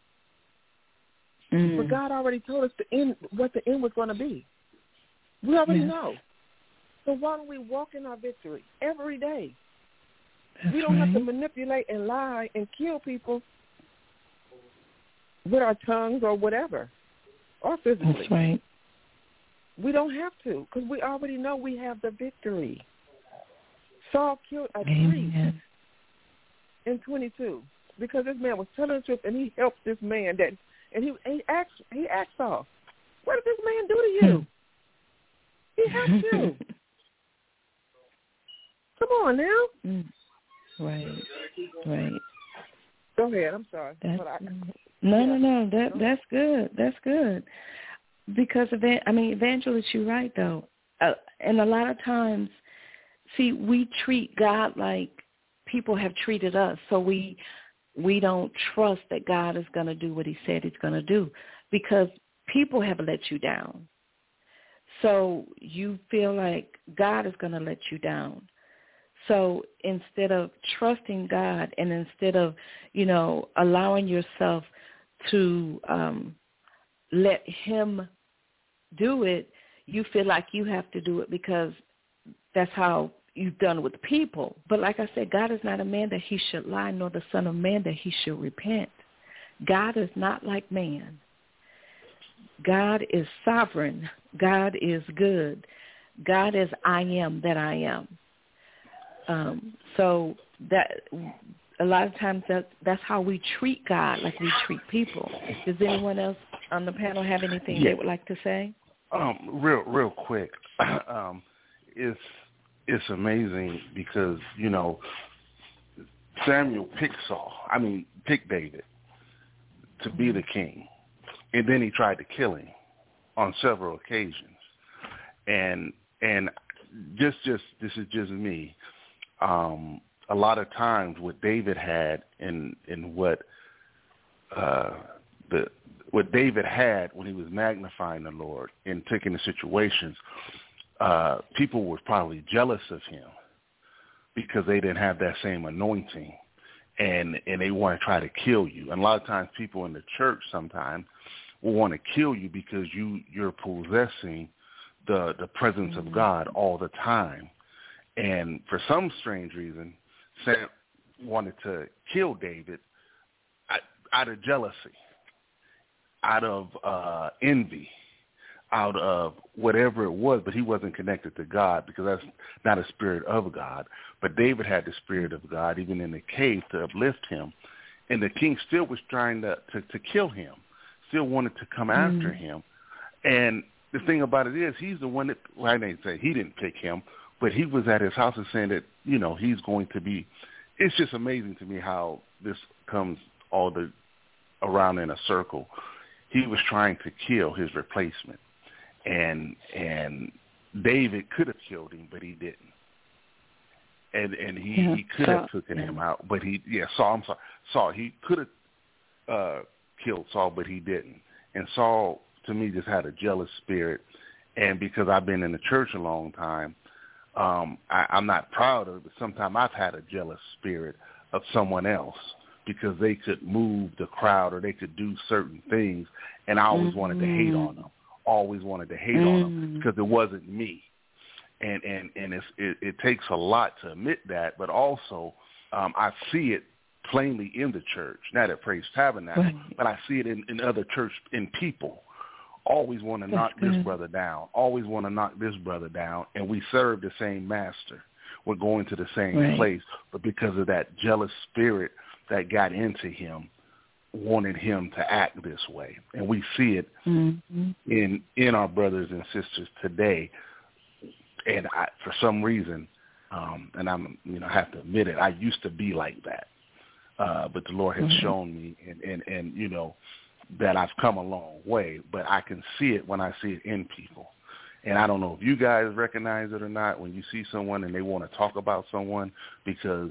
S1: Mm.
S2: But God already told us the end, what the end was going to be. We already
S1: yes.
S2: know. So why don't we walk in our victory every day?
S1: That's
S2: we don't
S1: right.
S2: have to manipulate and lie and kill people with our tongues or whatever, or physically.
S1: That's right.
S2: We don't have to, because we already know we have the victory. Saul killed a
S1: Amen.
S2: priest in twenty-two because this man was telling the truth, and he helped this man. That, and he he asked he asked Saul, "What did this man do to you? He helped you. Come on now."
S1: Mm. Right. Right.
S2: Go ahead. I'm sorry.
S1: That's,
S2: but I,
S1: no,
S2: yeah.
S1: no, no. That that's good. That's good. Because eva- I mean, evangelist, you're right though, uh, and a lot of times, see, we treat God like people have treated us, so we we don't trust that God is going to do what He said He's going to do, because people have let you down. So you feel like God is going to let you down. So instead of trusting God, and instead of, you know, allowing yourself to um, let Him do it, you feel like you have to do it because that's how you've done with people. But like I said, God is not a man that He should lie, nor the Son of Man that He should repent. God is not like man. God is sovereign. God is good. God is I am that I am. Um, so that a lot of times that that's how we treat God, like we treat people. Does anyone else on the panel have anything
S4: yeah.
S1: they would like to say?
S4: Um, real, real quick, um, it's it's amazing because you know Samuel picked Saul. I mean, picked David to be the king, and then he tried to kill him on several occasions. And and just just this is just me. Um, a lot of times, what David had in in what uh, the what David had when he was magnifying the Lord and taking the situations, uh, people were probably jealous of him because they didn't have that same anointing, and and they want to try to kill you. And a lot of times, people in the church sometimes will want to kill you because you you're possessing the the presence mm-hmm. of God all the time. And for some strange reason, Sam wanted to kill David out of jealousy, out of uh, envy, out of whatever it was, but he wasn't connected to God because that's not a spirit of God. But David had the spirit of God, even in the cave, to uplift him. And the king still was trying to, to, to kill him, still wanted to come mm. after him. And the thing about it is he's the one that, well, I didn't say he didn't pick him, but he was at his house and saying that, you know, he's going to be, it's just amazing to me how this comes all the around in a circle. He was trying to kill his replacement. And and David could have killed him, but he didn't. And and he,
S1: yeah,
S4: he could
S1: Saul,
S4: have taken
S1: yeah.
S4: him out, but he, yeah, Saul, I'm sorry, Saul, he could have uh, killed Saul, but he didn't. And Saul, to me, just had a jealous spirit. And because I've been in the church a long time, Um, I, I'm not proud of it, but sometimes I've had a jealous spirit of someone else because they could move the crowd or they could do certain things, and I always mm-hmm. wanted to hate on them, always wanted to hate mm-hmm. on them because it wasn't me. And and, and it's, it, it takes a lot to admit that, but also um, I see it plainly in the church, not at Praise Tabernacle, right. but I see it in, in other church, in people. Always want to
S1: That's
S4: knock
S1: good.
S4: this brother down, always want to knock this brother down, and we serve the same master. We're going to the same
S1: right.
S4: place, but because of that jealous spirit that got into him, wanted him to act this way. And we see it mm-hmm. in in our brothers and sisters today. And I, for some reason, um, and I'm you know I have to admit it, I used to be like that, uh, but the Lord has mm-hmm. shown me, and, and, and you know, that I've come a long way, but I can see it when I see it in people. And I don't know if you guys recognize it or not when you see someone and they want to talk about someone because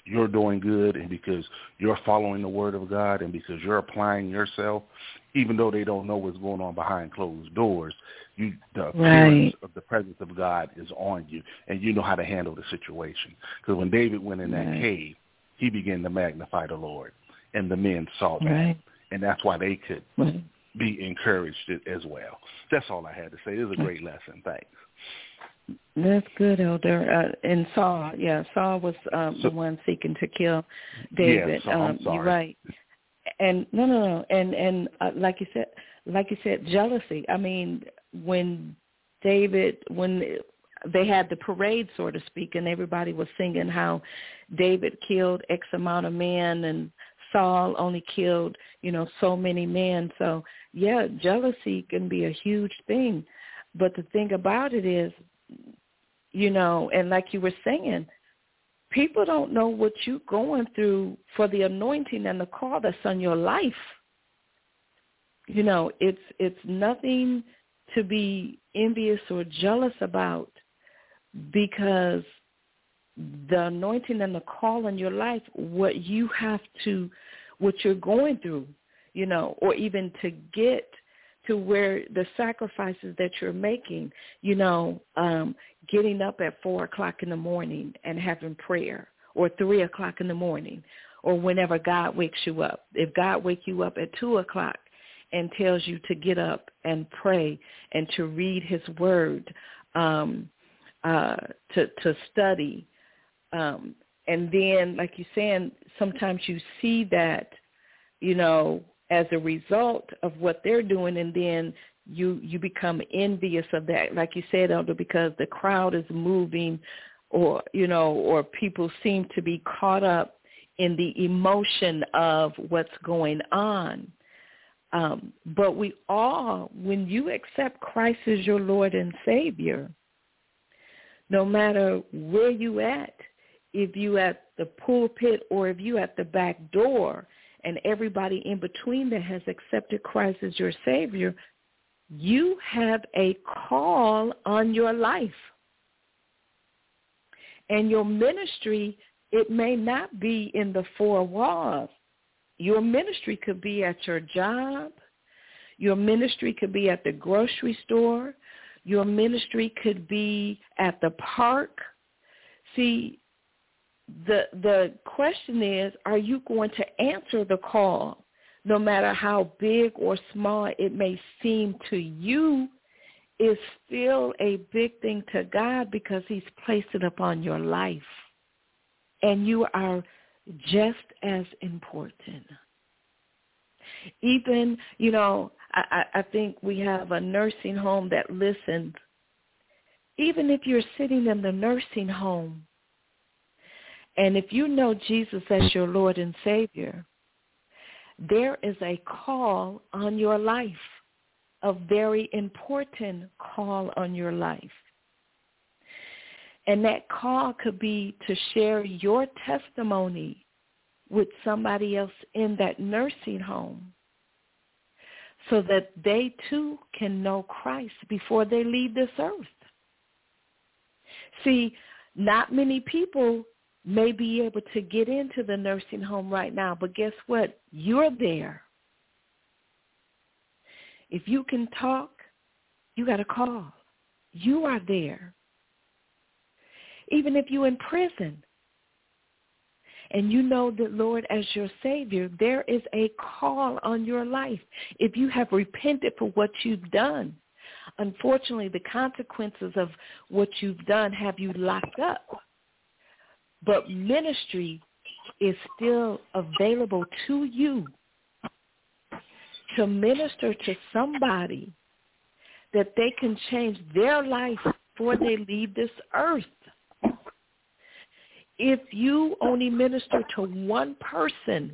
S4: you're doing good and because you're following the word of God and because you're applying yourself, even though they don't know what's going on behind closed doors, you the appearance
S1: Right.
S4: of the presence of God is on you, and you know how to handle the situation. Because when David went in that
S1: Right.
S4: cave, he began to magnify the Lord, and the men saw that,
S1: Right.
S4: and that's why they could
S1: Right.
S4: be encouraged as well. That's all I had to say. It was a great lesson. Thanks.
S1: That's good, Elder. Uh, and Saul, yeah, Saul was um,
S4: So,
S1: the one seeking to kill David.
S4: Yeah, so I'm
S1: um,
S4: sorry.
S1: You're right. And no, no, no. And and uh, like you said, like you said, jealousy. I mean, when David, when they had the parade, so to speak, and everybody was singing how David killed X amount of men and Saul only killed, you know, so many men. So yeah, jealousy can be a huge thing. But the thing about it is, you know, and like you were saying, people don't know what you're going through for the anointing and the call that's on your life. You know, it's it's nothing to be envious or jealous about, because the anointing and the call on your life, what you have to, what you're going through, you know, or even to get to where the sacrifices that you're making, you know, um, getting up at four o'clock in the morning and having prayer, or three o'clock in the morning, or whenever God wakes you up. If God wakes you up at two o'clock and tells you to get up and pray and to read his word, um, uh, to, to study, um, and then, like you're saying, sometimes you see that, you know, as a result of what they're doing, and then you you become envious of that, like you said, Elder, because the crowd is moving, or, you know, or people seem to be caught up in the emotion of what's going on. Um, but we all, when you accept Christ as your Lord and Savior, no matter where you at, if you at the pulpit or if you at the back door, and everybody in between that has accepted Christ as your Savior, you have a call on your life. And your ministry, it may not be in the four walls. Your ministry could be at your job. Your ministry could be at the grocery store. Your ministry could be at the park. See, The the question is, are you going to answer the call, no matter how big or small it may seem to you? Is still a big thing to God, because he's placed it upon your life. And you are just as important. Even, you know, I, I think we have a nursing home that listens. Even if you're sitting in the nursing home, and if you know Jesus as your Lord and Savior, there is a call on your life, a very important call on your life. And that call could be to share your testimony with somebody else in that nursing home, so that they too can know Christ before they leave this earth. See, not many people may be able to get into the nursing home right now, but guess what? You're there. If you can talk, you got a call. You are there. Even if you're in prison and you know the Lord as your Savior, there is a call on your life. If you have repented for what you've done, unfortunately, the consequences of what you've done have you locked up. But ministry is still available to you to minister to somebody that they can change their life before they leave this earth. If you only minister to one person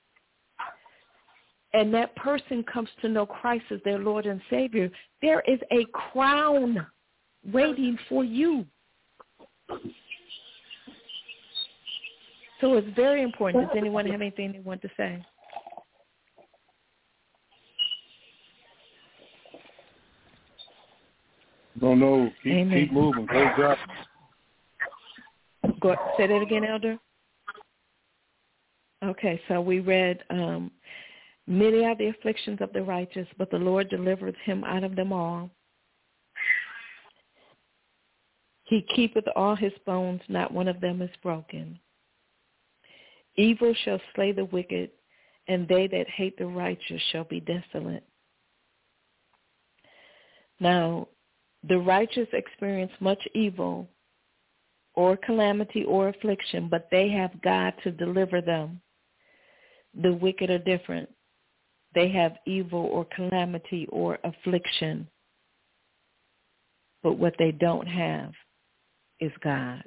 S1: and that person comes to know Christ as their Lord and Savior, there is a crown waiting for you. So it's very important. Does anyone have anything they want to say?
S3: No, no. Keep,
S1: Amen.
S3: keep moving. Great job.
S1: Go, say that again, Elder. Okay, so we read, um, many are the afflictions of the righteous, but the Lord delivereth him out of them all. He keepeth all his bones, not one of them is broken. Evil shall slay the wicked, and they that hate the righteous shall be desolate. Now, the righteous experience much evil or calamity or affliction, but they have God to deliver them. The wicked are different. They have evil or calamity or affliction, but what they don't have is God.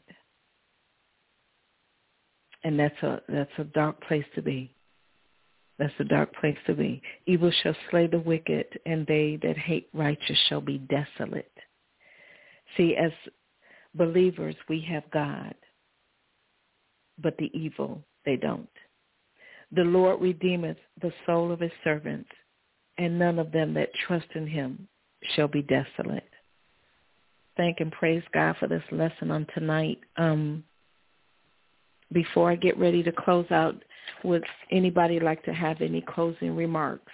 S1: And that's a that's a dark place to be. That's a dark place to be. Evil shall slay the wicked, and they that hate righteous shall be desolate. See, as believers, we have God, but the evil, they don't. The Lord redeemeth the soul of his servants, and none of them that trust in him shall be desolate. Thank and praise God for this lesson on tonight. Um, before I get ready to close out, would anybody like to have any closing remarks?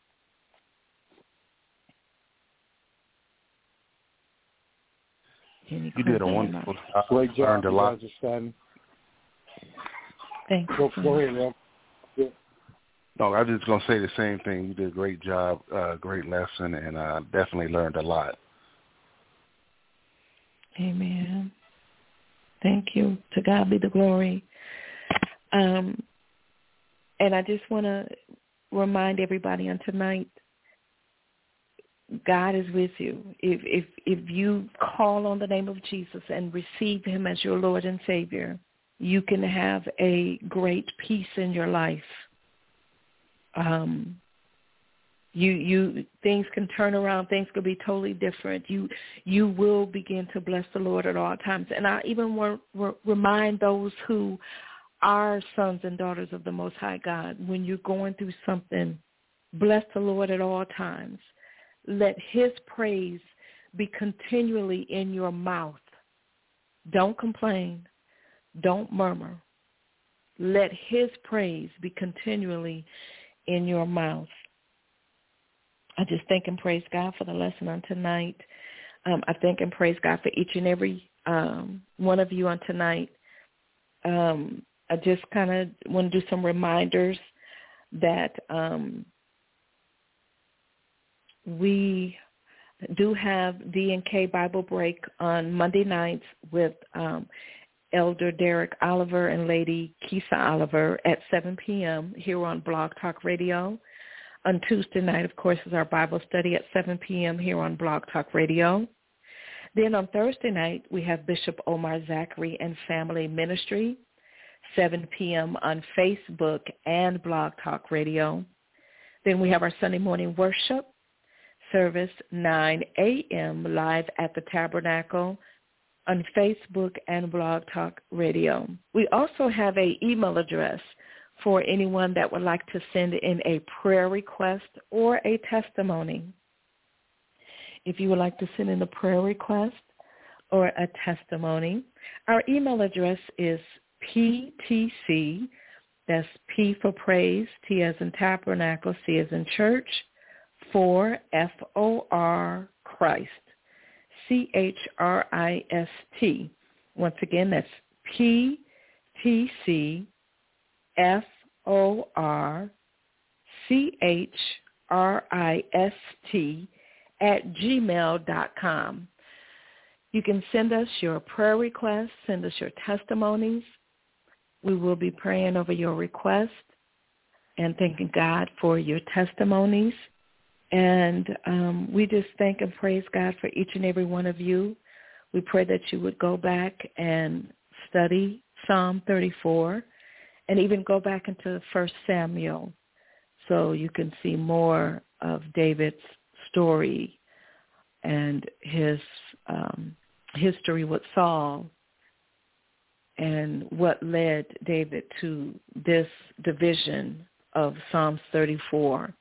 S1: Any
S4: you did a wonderful
S3: job. Great job.
S4: Learned a lot.
S1: Thank you.
S3: Go, go ahead, man. Yeah.
S4: No, I was just going to say the same thing. You did a great job, uh, great lesson, and I uh, definitely learned a lot.
S1: Amen. Thank you. To God be the glory. Um, and I just want to remind everybody on tonight, God is with you. If if if you call on the name of Jesus and receive him as your Lord and Savior, you can have a great peace in your life. Um, you you things can turn around. Things could be totally different. You you will begin to bless the Lord at all times. And I even want to remind those who are sons and daughters of the Most High God, when you're going through something, bless the Lord at all times. Let his praise be continually in your mouth. Don't complain. Don't murmur. Let his praise be continually in your mouth. I just thank and praise God for the lesson on tonight. Um, I thank and praise God for each and every um, one of you on tonight. Um, I just kind of want to do some reminders that um, we do have D and K Bible Break on Monday nights with um, Elder Derek Oliver and Lady Kisa Oliver at seven p.m. here on Blog Talk Radio. On Tuesday night, of course, is our Bible study at seven p.m. here on Blog Talk Radio. Then on Thursday night, we have Bishop Omar Zachary and Family Ministry, seven p.m. on Facebook and Blog Talk Radio. Then we have our Sunday morning worship service, nine a.m. live at the Tabernacle on Facebook and Blog Talk Radio. We also have an email address for anyone that would like to send in a prayer request or a testimony. If you would like to send in a prayer request or a testimony, our email address is P T C, that's P for praise, T as in tabernacle, C as in church, for F O R Christ, C H R I S T. Once again, that's P T C F O R C H R I S T at gmail dot com. You can send us your prayer requests, send us your testimonies. We will be praying over your request and thanking God for your testimonies. And um, we just thank and praise God for each and every one of you. We pray that you would go back and study Psalm thirty-four and even go back into First Samuel so you can see more of David's story and his um, history with Saul and what led David to this division of Psalms thirty-four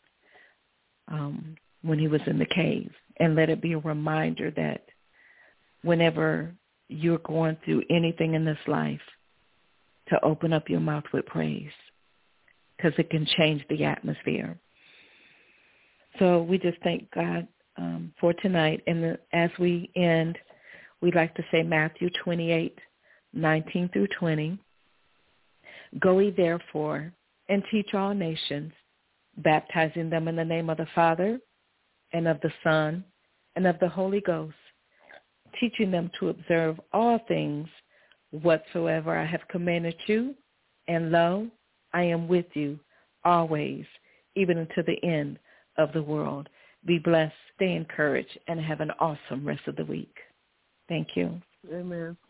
S1: um, when he was in the cave. And let it be a reminder that whenever you're going through anything in this life, to open up your mouth with praise. because it can change the atmosphere. So we just thank God um, for tonight. And the, as we end, we'd like to say Matthew twenty-eight, nineteen through twenty. Go ye therefore and teach all nations, baptizing them in the name of the Father and of the Son and of the Holy Ghost, teaching them to observe all things whatsoever I have commanded you. And lo, I am with you always, even unto the end of the world. Be blessed, stay encouraged, and have an awesome rest of the week. Thank you.
S2: Amen.